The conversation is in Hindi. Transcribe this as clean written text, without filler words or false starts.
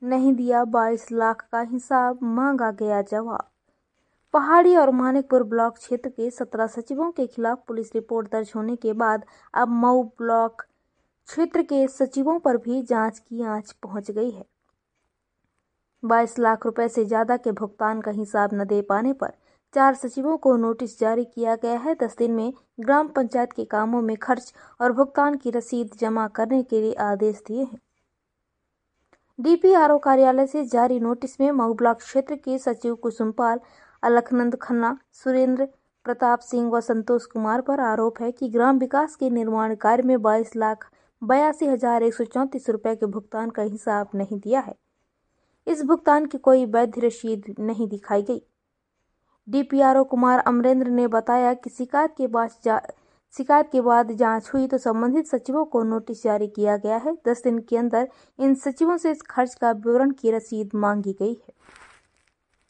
नहीं दिया 22 लाख का हिसाब, मांगा गया जवाब। पहाड़ी और मानिकपुर ब्लॉक क्षेत्र के 17 सचिवों के खिलाफ पुलिस रिपोर्ट दर्ज होने के बाद अब मऊ ब्लॉक क्षेत्र के सचिवों पर भी जांच की आंच पहुंच गई है। 22 लाख रुपए से ज्यादा के भुगतान का हिसाब न दे पाने पर 4 सचिवों को नोटिस जारी किया गया है। 10 दिन में ग्राम पंचायत के कामों में खर्च और भुगतान की रसीद जमा करने के लिए आदेश दिए हैं। डीपीआरओ कार्यालय से जारी नोटिस में मऊ ब्लॉक क्षेत्र के सचिव कुसुमपाल, अलखनंद खन्ना, सुरेंद्र प्रताप सिंह व संतोष कुमार पर आरोप है कि ग्राम विकास के निर्माण कार्य में 22,82,134 रुपए के भुगतान का हिसाब नहीं दिया है। इस भुगतान की कोई वैध रसीद नहीं दिखाई गई। डीपीआरओ कुमार अमरेंद्र ने बताया कि शिकायत के बाद जांच हुई तो संबंधित सचिवों को नोटिस जारी किया गया है। 10 दिन के अंदर इन सचिवों से इस खर्च का विवरण की रसीद मांगी गई है।